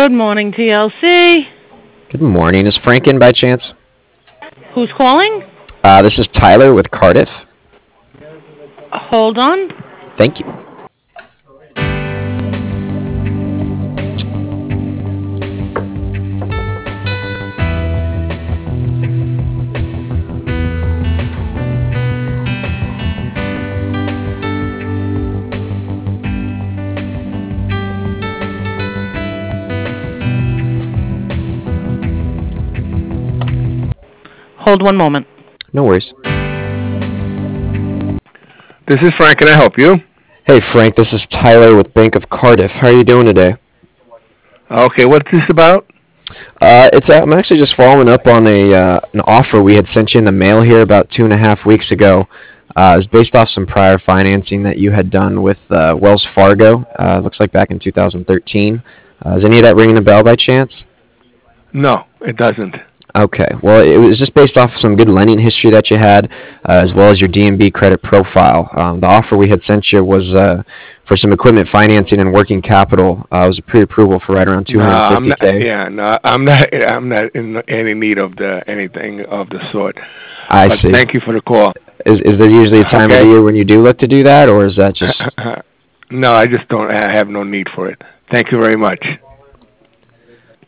Good morning, TLC. Good morning. Is Frank in by chance? Who's calling? This is Tyler with Cardiff. Hold on. Thank you. Hold one moment. No worries. This is Frank. Can I help you? Hey, Frank. This is Tyler with Bank of Cardiff. How are you doing today? Okay, what's this about? I'm actually just following up on an offer we had sent you in the mail here about 2.5 weeks ago. It was based off some prior financing that you had done with Wells Fargo. Looks like back in 2013. Is any of that ringing a bell by chance? No, it doesn't. Okay. Well, it was just based off some good lending history that you had, as well as your DNB credit profile. The offer we had sent you was for some equipment financing and working capital. It was a pre-approval for right around No, I'm not. 250K. Yeah, no, I'm not. I'm not in any need of anything of the sort. I But see. thank you for the call. Is there usually a time of the Okay. year when you do look to do that, or is that just No, I just don't have no need for it. Thank you very much.